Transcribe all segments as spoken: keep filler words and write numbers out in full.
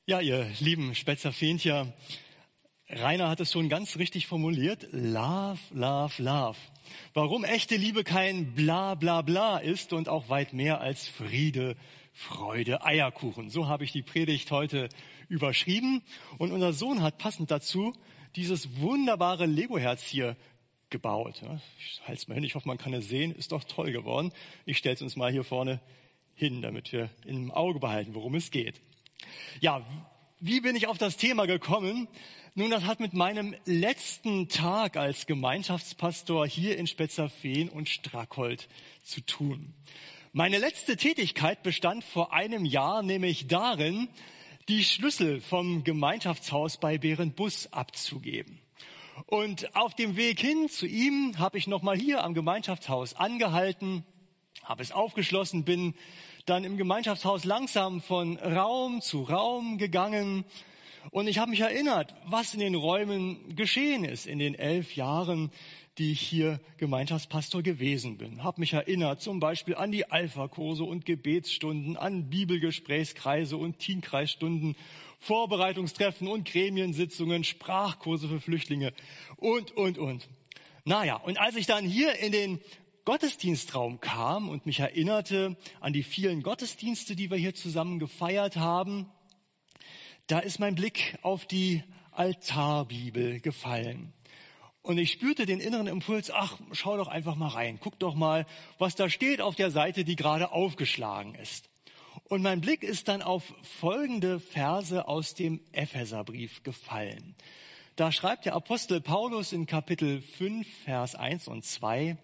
Ja, ihr lieben Spetzer Fähnchen, Rainer hat es schon ganz richtig formuliert. Love, love, love. Warum echte Liebe kein Bla, bla, bla ist und auch weit mehr als Friede, Freude, Eierkuchen. So habe ich die Predigt heute überschrieben. Und unser Sohn hat passend dazu dieses wunderbare Lego-Herz hier gebaut. Ich halte es mal hin, ich hoffe, man kann es sehen. Ist doch toll geworden. Ich stelle es uns mal hier vorne hin, damit wir im Auge behalten, worum es geht. Ja, wie bin ich auf das Thema gekommen? Nun, das hat mit meinem letzten Tag als Gemeinschaftspastor hier in Spetzerfehn und Strackholt zu tun. Meine letzte Tätigkeit bestand vor einem Jahr nämlich darin, die Schlüssel vom Gemeinschaftshaus bei Berenbus abzugeben. Und auf dem Weg hin zu ihm habe ich nochmal hier am Gemeinschaftshaus angehalten, habe es aufgeschlossen, bin dann im Gemeinschaftshaus langsam von Raum zu Raum gegangen und ich habe mich erinnert, was in den Räumen geschehen ist in den elf Jahren, die ich hier Gemeinschaftspastor gewesen bin. Habe mich erinnert zum Beispiel an die Alpha-Kurse und Gebetsstunden, an Bibelgesprächskreise und Teamkreisstunden, Vorbereitungstreffen und Gremiensitzungen, Sprachkurse für Flüchtlinge und, und, und. Naja, und als ich dann hier in den Gottesdienstraum kam und mich erinnerte an die vielen Gottesdienste, die wir hier zusammen gefeiert haben, da ist mein Blick auf die Altarbibel gefallen. Und ich spürte den inneren Impuls, ach, schau doch einfach mal rein, guck doch mal, was da steht auf der Seite, die gerade aufgeschlagen ist. Und mein Blick ist dann auf folgende Verse aus dem Epheserbrief gefallen. Da schreibt der Apostel Paulus in Kapitel fünf, Vers eins und zwei,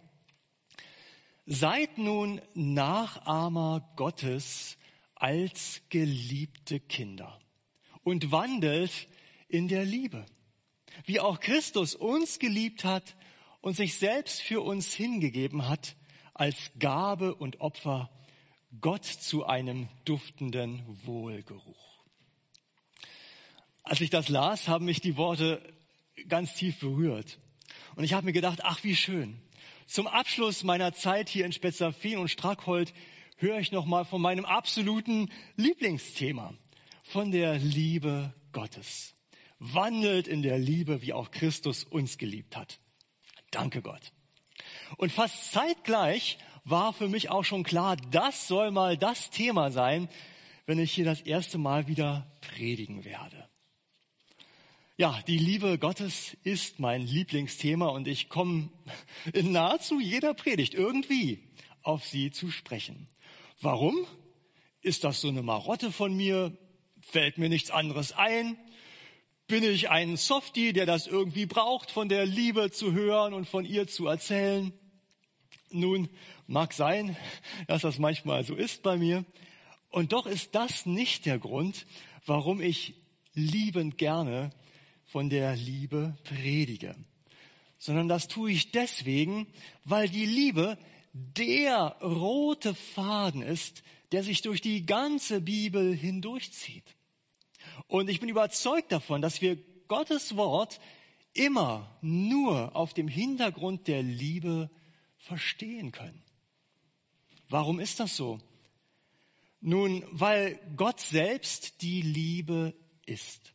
Seid nun Nachahmer Gottes als geliebte Kinder und wandelt in der Liebe, wie auch Christus uns geliebt hat und sich selbst für uns hingegeben hat als Gabe und Opfer Gott zu einem duftenden Wohlgeruch. Als ich das las, haben mich die Worte ganz tief berührt. Und ich habe mir gedacht, ach wie schön. Zum Abschluss meiner Zeit hier in Spetzerfehn und Strackholt höre ich nochmal von meinem absoluten Lieblingsthema, von der Liebe Gottes. Wandelt in der Liebe, wie auch Christus uns geliebt hat. Danke Gott. Und fast zeitgleich war für mich auch schon klar, das soll mal das Thema sein, wenn ich hier das erste Mal wieder predigen werde. Ja, die Liebe Gottes ist mein Lieblingsthema und ich komme in nahezu jeder Predigt irgendwie auf sie zu sprechen. Warum? Ist das so eine Marotte von mir? Fällt mir nichts anderes ein? Bin ich ein Softie, der das irgendwie braucht, von der Liebe zu hören und von ihr zu erzählen? Nun, mag sein, dass das manchmal so ist bei mir. Und doch ist das nicht der Grund, warum ich liebend gerne von der Liebe predige, sondern das tue ich deswegen, weil die Liebe der rote Faden ist, der sich durch die ganze Bibel hindurchzieht. Und ich bin überzeugt davon, dass wir Gottes Wort immer nur auf dem Hintergrund der Liebe verstehen können. Warum ist das so? Nun, weil Gott selbst die Liebe ist.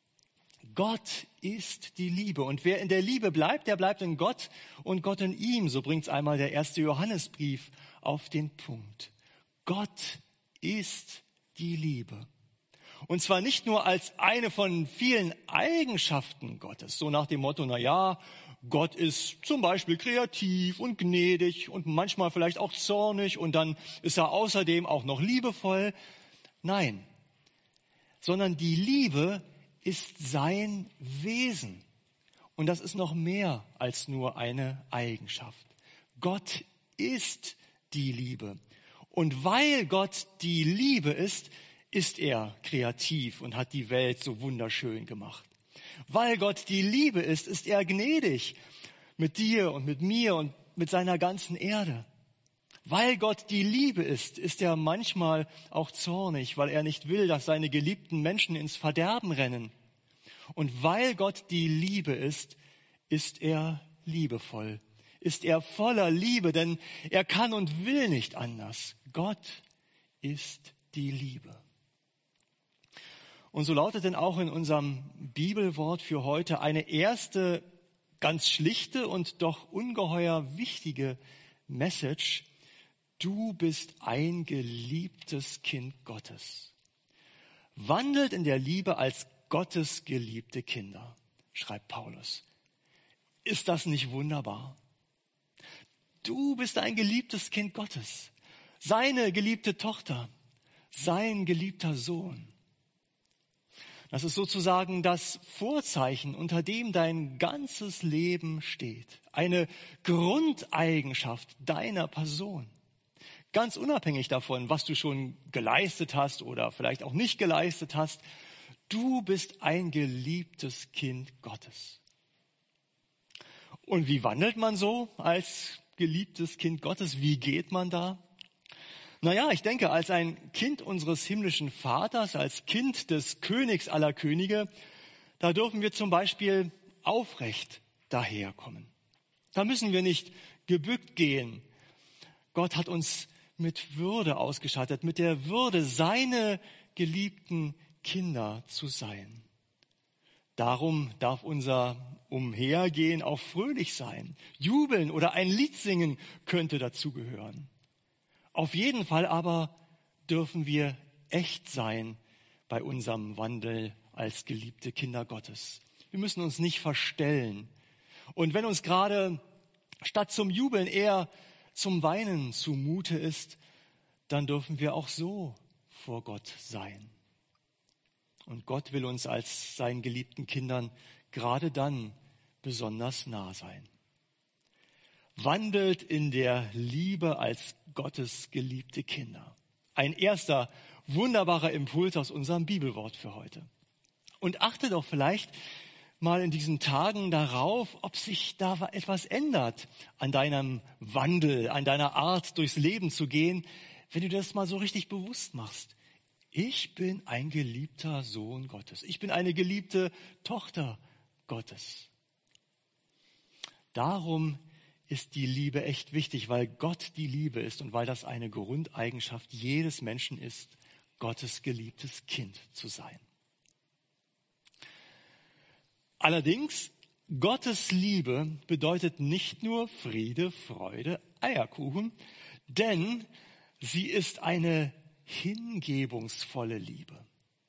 Gott ist die Liebe und wer in der Liebe bleibt, der bleibt in Gott und Gott in ihm. So bringt es einmal der erste Johannesbrief auf den Punkt. Gott ist die Liebe. Und zwar nicht nur als eine von vielen Eigenschaften Gottes, so nach dem Motto, na ja, Gott ist zum Beispiel kreativ und gnädig und manchmal vielleicht auch zornig und dann ist er außerdem auch noch liebevoll. Nein, sondern die Liebe ist sein Wesen. Und das ist noch mehr als nur eine Eigenschaft. Gott ist die Liebe. Und weil Gott die Liebe ist, ist er kreativ und hat die Welt so wunderschön gemacht. Weil Gott die Liebe ist, ist er gnädig mit dir und mit mir und mit seiner ganzen Erde. Weil Gott die Liebe ist, ist er manchmal auch zornig, weil er nicht will, dass seine geliebten Menschen ins Verderben rennen. Und weil Gott die Liebe ist, ist er liebevoll, ist er voller Liebe, denn er kann und will nicht anders. Gott ist die Liebe. Und so lautet denn auch in unserem Bibelwort für heute eine erste, ganz schlichte und doch ungeheuer wichtige Message. Du bist ein geliebtes Kind Gottes. Wandelt in der Liebe als Gottes geliebte Kinder, schreibt Paulus. Ist das nicht wunderbar? Du bist ein geliebtes Kind Gottes, seine geliebte Tochter, sein geliebter Sohn. Das ist sozusagen das Vorzeichen, unter dem dein ganzes Leben steht. Eine Grundeigenschaft deiner Person. Ganz unabhängig davon, was du schon geleistet hast oder vielleicht auch nicht geleistet hast. Du bist ein geliebtes Kind Gottes. Und wie wandelt man so als geliebtes Kind Gottes? Wie geht man da? Naja, ich denke, als ein Kind unseres himmlischen Vaters, als Kind des Königs aller Könige, da dürfen wir zum Beispiel aufrecht daherkommen. Da müssen wir nicht gebückt gehen. Gott hat uns mit Würde ausgestattet, mit der Würde, seine geliebten Kinder zu sein. Darum darf unser Umhergehen auch fröhlich sein. Jubeln oder ein Lied singen könnte dazugehören. Auf jeden Fall aber dürfen wir echt sein bei unserem Wandel als geliebte Kinder Gottes. Wir müssen uns nicht verstellen. Und wenn uns gerade statt zum Jubeln eher zum Weinen zumute ist, dann dürfen wir auch so vor Gott sein. Und Gott will uns als seinen geliebten Kindern gerade dann besonders nah sein. Wandelt in der Liebe als Gottes geliebte Kinder. Ein erster wunderbarer Impuls aus unserem Bibelwort für heute. Und achte doch vielleicht mal in diesen Tagen darauf, ob sich da etwas ändert an deinem Wandel, an deiner Art, durchs Leben zu gehen, wenn du das mal so richtig bewusst machst. Ich bin ein geliebter Sohn Gottes. Ich bin eine geliebte Tochter Gottes. Darum ist die Liebe echt wichtig, weil Gott die Liebe ist und weil das eine Grundeigenschaft jedes Menschen ist, Gottes geliebtes Kind zu sein. Allerdings, Gottes Liebe bedeutet nicht nur Friede, Freude, Eierkuchen, denn sie ist eine hingebungsvolle Liebe.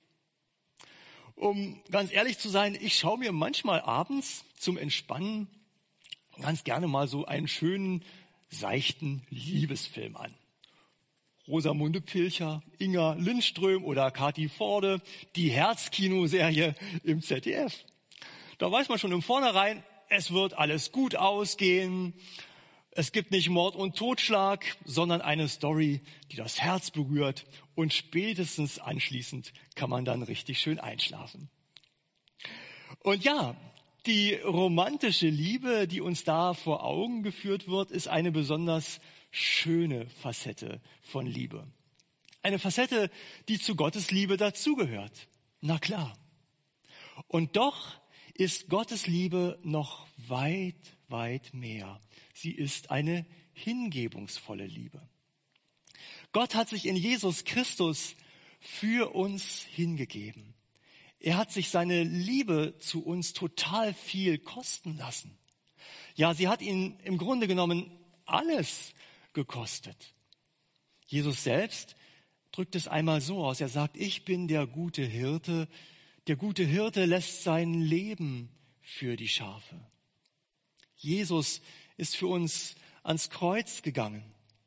Um ganz ehrlich zu sein, ich schaue mir manchmal abends zum Entspannen ganz gerne mal so einen schönen, seichten Liebesfilm an. Rosamunde Pilcher, Inga Lindström oder Kati Forde, die Herzkino-Serie im Z D F. Da weiß man schon im Vornherein, es wird alles gut ausgehen. Es gibt nicht Mord und Totschlag, sondern eine Story, die das Herz berührt. Und spätestens anschließend kann man dann richtig schön einschlafen. Und ja, die romantische Liebe, die uns da vor Augen geführt wird, ist eine besonders schöne Facette von Liebe. Eine Facette, die zu Gottes Liebe dazugehört. Na klar. Und doch ist Gottes Liebe noch weit, weit mehr. Sie ist eine hingebungsvolle Liebe. Gott hat sich in Jesus Christus für uns hingegeben. Er hat sich seine Liebe zu uns total viel kosten lassen. Ja, sie hat ihn im Grunde genommen alles gekostet. Jesus selbst drückt es einmal so aus. Er sagt, ich bin der gute Hirte. Der gute Hirte lässt sein Leben für die Schafe. Jesus ist für uns ans Kreuz gegangen.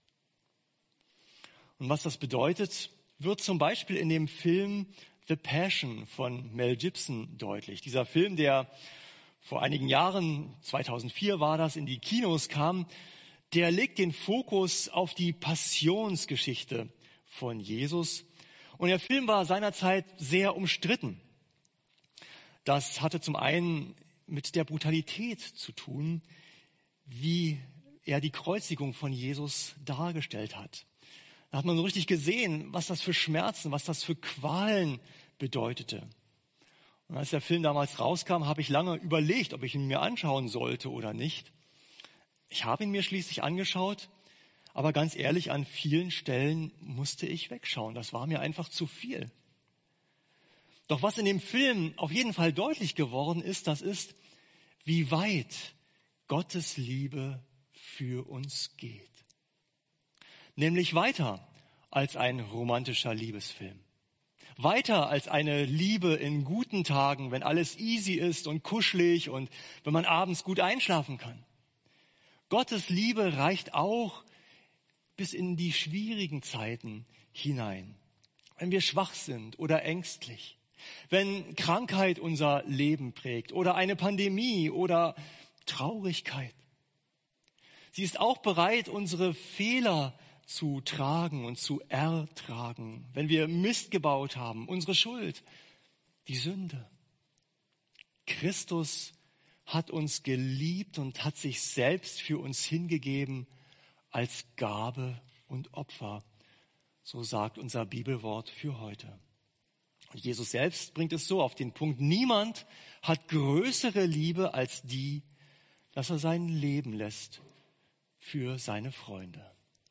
Und was das bedeutet, wird zum Beispiel in dem Film The Passion von Mel Gibson deutlich. Dieser Film, der vor einigen Jahren, zweitausendvier war das, in die Kinos kam, der legt den Fokus auf die Passionsgeschichte von Jesus. Und der Film war seinerzeit sehr umstritten. Das hatte zum einen mit der Brutalität zu tun, wie er die Kreuzigung von Jesus dargestellt hat. Da hat man so richtig gesehen, was das für Schmerzen, was das für Qualen bedeutete. Und als der Film damals rauskam, habe ich lange überlegt, ob ich ihn mir anschauen sollte oder nicht. Ich habe ihn mir schließlich angeschaut, aber ganz ehrlich, an vielen Stellen musste ich wegschauen. Das war mir einfach zu viel. Doch was in dem Film auf jeden Fall deutlich geworden ist, das ist, wie weit Gottes Liebe für uns geht. Nämlich weiter als ein romantischer Liebesfilm. Weiter als eine Liebe in guten Tagen, wenn alles easy ist und kuschelig und wenn man abends gut einschlafen kann. Gottes Liebe reicht auch bis in die schwierigen Zeiten hinein. Wenn wir schwach sind oder ängstlich, wenn Krankheit unser Leben prägt oder eine Pandemie oder Traurigkeit. Sie ist auch bereit, unsere Fehler zu tragen und zu ertragen, wenn wir Mist gebaut haben, unsere Schuld, die Sünde. Christus hat uns geliebt und hat sich selbst für uns hingegeben als Gabe und Opfer. So sagt unser Bibelwort für heute. Und Jesus selbst bringt es so auf den Punkt: Niemand hat größere Liebe als die, dass er sein Leben lässt für seine Freunde.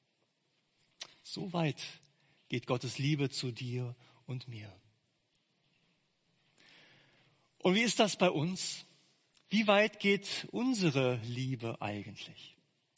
So weit geht Gottes Liebe zu dir und mir. Und wie ist das bei uns? Wie weit geht unsere Liebe eigentlich?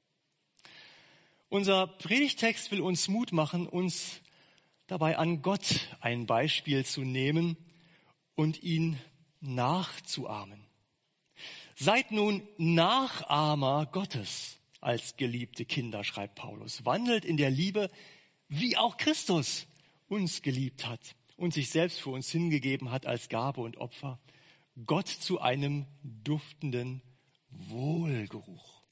Unser Predigtext will uns Mut machen, uns dabei an Gott ein Beispiel zu nehmen und ihn nachzuahmen. Seid nun Nachahmer Gottes als geliebte Kinder, schreibt Paulus. Wandelt in der Liebe, wie auch Christus uns geliebt hat und sich selbst für uns hingegeben hat als Gabe und Opfer. Gott zu einem duftenden Wohlgeruch.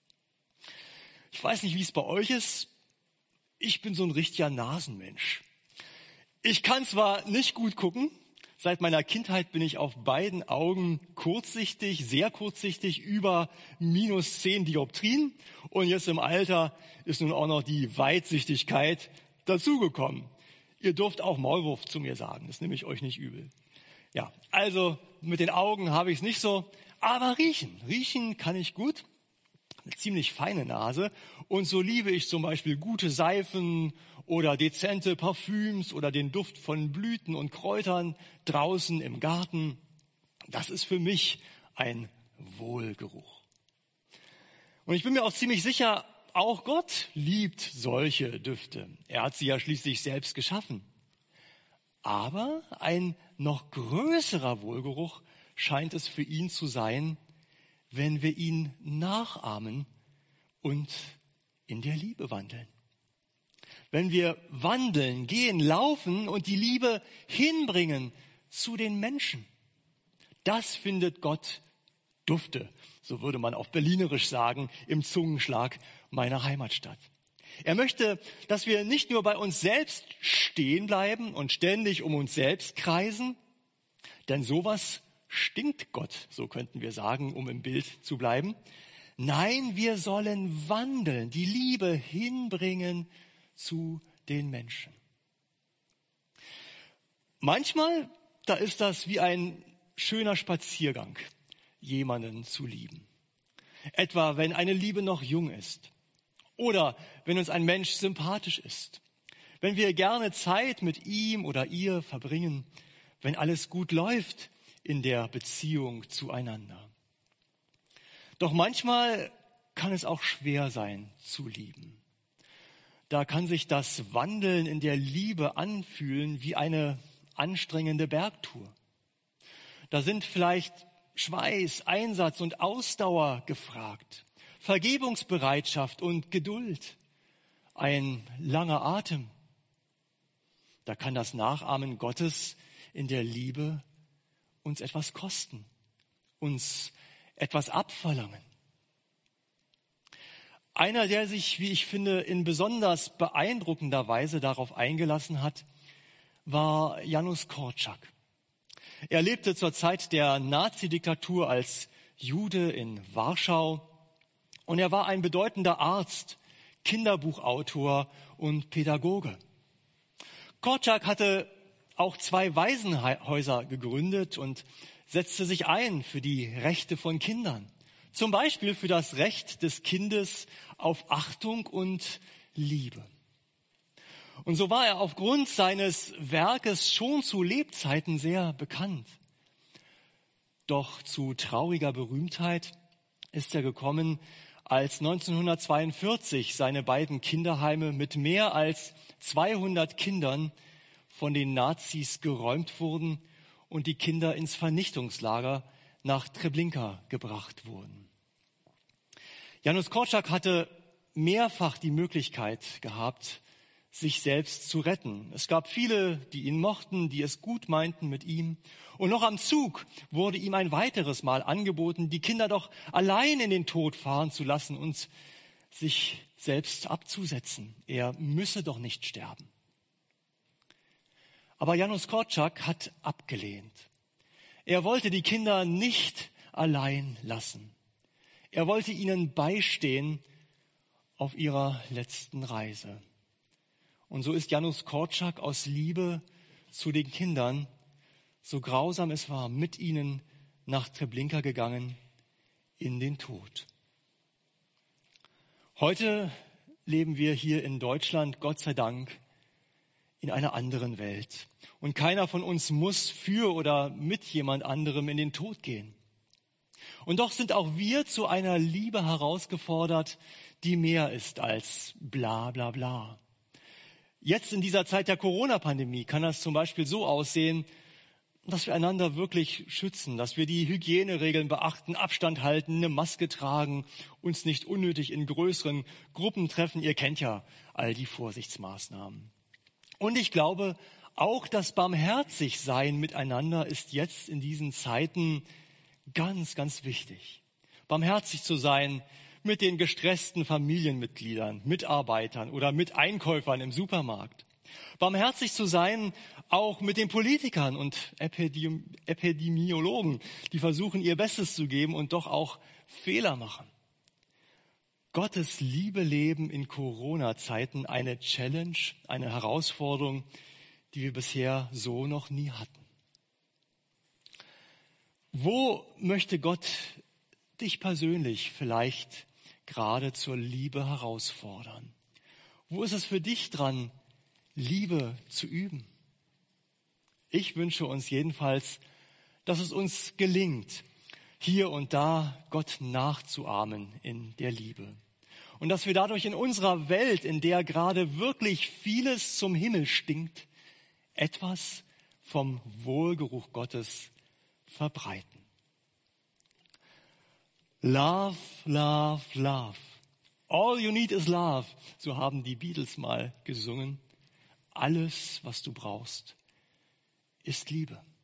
Ich weiß nicht, wie es bei euch ist. Ich bin so ein richtiger Nasenmensch. Ich kann zwar nicht gut gucken. Seit meiner Kindheit bin ich auf beiden Augen kurzsichtig, sehr kurzsichtig, über minus zehn Dioptrien. Und jetzt im Alter ist nun auch noch die Weitsichtigkeit dazugekommen. Ihr dürft auch Maulwurf zu mir sagen, das nehme ich euch nicht übel. Ja, also mit den Augen habe ich es nicht so, aber riechen, riechen kann ich gut. Eine ziemlich feine Nase. Und so liebe ich zum Beispiel gute Seifen oder dezente Parfüms oder den Duft von Blüten und Kräutern draußen im Garten. Das ist für mich ein Wohlgeruch. Und ich bin mir auch ziemlich sicher, auch Gott liebt solche Düfte. Er hat sie ja schließlich selbst geschaffen. Aber ein noch größerer Wohlgeruch scheint es für ihn zu sein, wenn wir ihn nachahmen und in der Liebe wandeln. Wenn wir wandeln, gehen, laufen und die Liebe hinbringen zu den Menschen. Das findet Gott dufte, so würde man auf Berlinerisch sagen, im Zungenschlag meiner Heimatstadt. Er möchte, dass wir nicht nur bei uns selbst stehen bleiben und ständig um uns selbst kreisen, denn sowas stinkt Gott, so könnten wir sagen, um im Bild zu bleiben. Nein, wir sollen wandeln, die Liebe hinbringen zu den Menschen. Manchmal, da ist das wie ein schöner Spaziergang, jemanden zu lieben. Etwa, wenn eine Liebe noch jung ist oder wenn uns ein Mensch sympathisch ist, wenn wir gerne Zeit mit ihm oder ihr verbringen, wenn alles gut läuft in der Beziehung zueinander. Doch manchmal kann es auch schwer sein zu lieben. Da kann sich das Wandeln in der Liebe anfühlen wie eine anstrengende Bergtour. Da sind vielleicht Schweiß, Einsatz und Ausdauer gefragt, Vergebungsbereitschaft und Geduld, ein langer Atem. Da kann das Nachahmen Gottes in der Liebe uns etwas kosten, uns etwas abverlangen. Einer, der sich, wie ich finde, in besonders beeindruckender Weise darauf eingelassen hat, war Janusz Korczak. Er lebte zur Zeit der Nazi-Diktatur als Jude in Warschau und er war ein bedeutender Arzt, Kinderbuchautor und Pädagoge. Korczak hatte auch zwei Waisenhäuser gegründet und setzte sich ein für die Rechte von Kindern. Zum Beispiel für das Recht des Kindes auf Achtung und Liebe. Und so war er aufgrund seines Werkes schon zu Lebzeiten sehr bekannt. Doch zu trauriger Berühmtheit ist er gekommen, als neunzehnhundertzweiundvierzig seine beiden Kinderheime mit mehr als zweihundert Kindern von den Nazis geräumt wurden und die Kinder ins Vernichtungslager nach Treblinka gebracht wurden. Janusz Korczak hatte mehrfach die Möglichkeit gehabt, sich selbst zu retten. Es gab viele, die ihn mochten, die es gut meinten mit ihm. Und noch am Zug wurde ihm ein weiteres Mal angeboten, die Kinder doch allein in den Tod fahren zu lassen und sich selbst abzusetzen. Er müsse doch nicht sterben. Aber Janusz Korczak hat abgelehnt. Er wollte die Kinder nicht allein lassen. Er wollte ihnen beistehen auf ihrer letzten Reise. Und so ist Janusz Korczak aus Liebe zu den Kindern, so grausam es war, mit ihnen nach Treblinka gegangen in den Tod. Heute leben wir hier in Deutschland, Gott sei Dank, in einer anderen Welt. Und keiner von uns muss für oder mit jemand anderem in den Tod gehen. Und doch sind auch wir zu einer Liebe herausgefordert, die mehr ist als bla bla bla. Jetzt in dieser Zeit der Corona-Pandemie kann das zum Beispiel so aussehen, dass wir einander wirklich schützen, dass wir die Hygieneregeln beachten, Abstand halten, eine Maske tragen, uns nicht unnötig in größeren Gruppen treffen. Ihr kennt ja all die Vorsichtsmaßnahmen. Und ich glaube, auch das Barmherzigsein miteinander ist jetzt in diesen Zeiten ganz, ganz wichtig. Barmherzig zu sein mit den gestressten Familienmitgliedern, Mitarbeitern oder mit Einkäufern im Supermarkt. Barmherzig zu sein auch mit den Politikern und Epidemi- Epidemiologen, die versuchen, ihr Bestes zu geben und doch auch Fehler machen. Gottes Liebe leben in Corona-Zeiten eine Challenge, eine Herausforderung, die wir bisher so noch nie hatten. Wo möchte Gott dich persönlich vielleicht gerade zur Liebe herausfordern? Wo ist es für dich dran, Liebe zu üben? Ich wünsche uns jedenfalls, dass es uns gelingt, hier und da Gott nachzuahmen in der Liebe. Und dass wir dadurch in unserer Welt, in der gerade wirklich vieles zum Himmel stinkt, etwas vom Wohlgeruch Gottes verbreiten. Love, love, love. All you need is love. So haben die Beatles mal gesungen. Alles, was du brauchst, ist Liebe.